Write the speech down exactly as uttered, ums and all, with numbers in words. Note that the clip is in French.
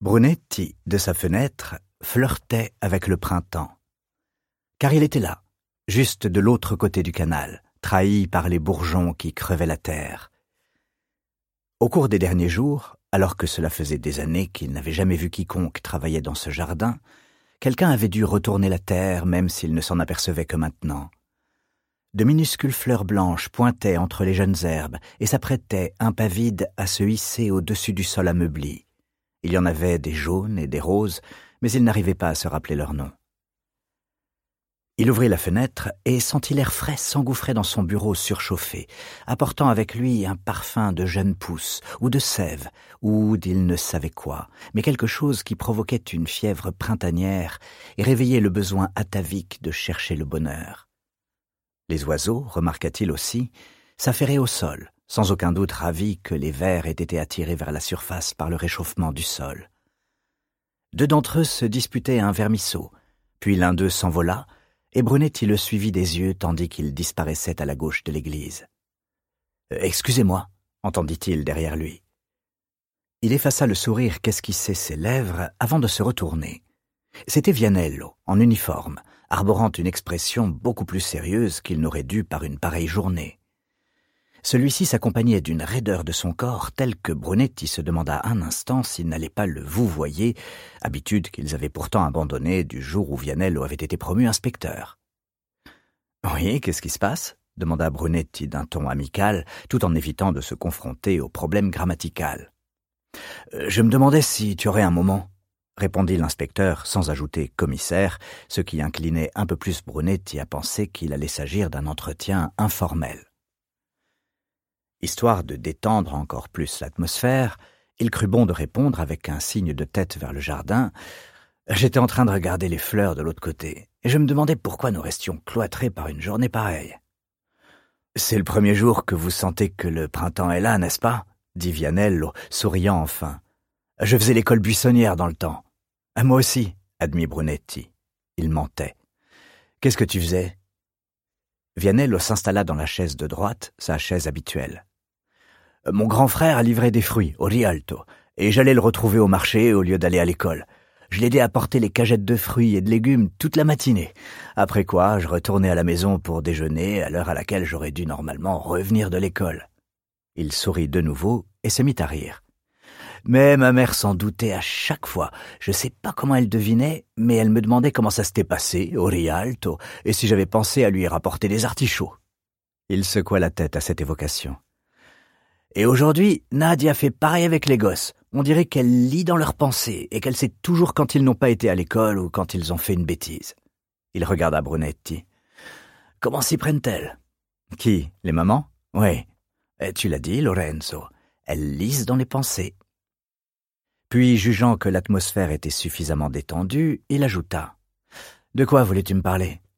Brunetti, de sa fenêtre, flirtait avec le printemps. Car il était là, juste de l'autre côté du canal, trahi par les bourgeons qui crevaient la terre. Au cours des derniers jours, alors que cela faisait des années qu'il n'avait jamais vu quiconque travailler dans ce jardin, quelqu'un avait dû retourner la terre, même s'il ne s'en apercevait que maintenant. De minuscules fleurs blanches pointaient entre les jeunes herbes et s'apprêtaient, impavides, à se hisser au-dessus du sol ameubli. Il y en avait des jaunes et des roses, mais il n'arrivait pas à se rappeler leur nom. Il ouvrit la fenêtre et sentit l'air frais s'engouffrer dans son bureau surchauffé, apportant avec lui un parfum de jeunes pousses, ou de sève, ou d'il ne savait quoi, mais quelque chose qui provoquait une fièvre printanière et réveillait le besoin atavique de chercher le bonheur. Les oiseaux, remarqua-t-il aussi, s'affairaient au sol, sans aucun doute ravis que les vers aient été attirés vers la surface par le réchauffement du sol. Deux d'entre eux se disputaient un vermisseau, puis l'un d'eux s'envola, et Brunetti le suivit des yeux tandis qu'il disparaissait à la gauche de l'église. Euh, « Excusez-moi » entendit-il derrière lui. Il effaça le sourire qu'esquissaient ses lèvres avant de se retourner. C'était Vianello, en uniforme, arborant une expression beaucoup plus sérieuse qu'il n'aurait dû par une pareille journée. Celui-ci s'accompagnait d'une raideur de son corps telle que Brunetti se demanda un instant s'il n'allait pas le vouvoyer, habitude qu'ils avaient pourtant abandonnée du jour où Vianello avait été promu inspecteur. « Oui, qu'est-ce qui se passe ?» demanda Brunetti d'un ton amical, tout en évitant de se confronter au problème grammatical. « Je me demandais si tu aurais un moment ?» répondit l'inspecteur sans ajouter « commissaire », ce qui inclinait un peu plus Brunetti à penser qu'il allait s'agir d'un entretien informel. Histoire de détendre encore plus l'atmosphère, il crut bon de répondre avec un signe de tête vers le jardin. « J'étais en train de regarder les fleurs de l'autre côté, et je me demandais pourquoi nous restions cloîtrés par une journée pareille. »« C'est le premier jour que vous sentez que le printemps est là, n'est-ce pas ?» dit Vianello, souriant enfin. « Je faisais l'école buissonnière dans le temps. »« Moi aussi, » admit Brunetti. Il mentait. « Qu'est-ce que tu faisais ?» Vianello s'installa dans la chaise de droite, sa chaise habituelle. Mon grand frère a livré des fruits au Rialto, et j'allais le retrouver au marché au lieu d'aller à l'école. Je l'aidais à porter les cagettes de fruits et de légumes toute la matinée. Après quoi, je retournais à la maison pour déjeuner à l'heure à laquelle j'aurais dû normalement revenir de l'école. Il sourit de nouveau et se mit à rire. Mais ma mère s'en doutait à chaque fois. Je sais pas comment elle devinait, mais elle me demandait comment ça s'était passé au Rialto et si j'avais pensé à lui rapporter des artichauts. Il secoua la tête à cette évocation. Et aujourd'hui, Nadia fait pareil avec les gosses. On dirait qu'elle lit dans leurs pensées et qu'elle sait toujours quand ils n'ont pas été à l'école ou quand ils ont fait une bêtise. Il regarda Brunetti. Comment s'y prennent-elles? Qui? Les mamans? Oui. Et tu l'as dit, Lorenzo. Elles lisent dans les pensées. Puis, jugeant que l'atmosphère était suffisamment détendue, il ajouta. De quoi voulais-tu me parler?